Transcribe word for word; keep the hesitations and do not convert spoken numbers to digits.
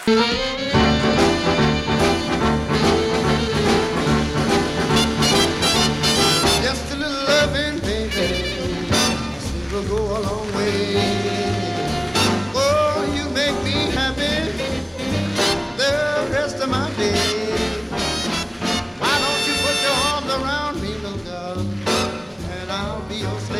Just a little loving, baby, it will go a long way. Oh, you make me happy the rest of my day. Why don't you put your arms around me, little girl, and I'll be your slave.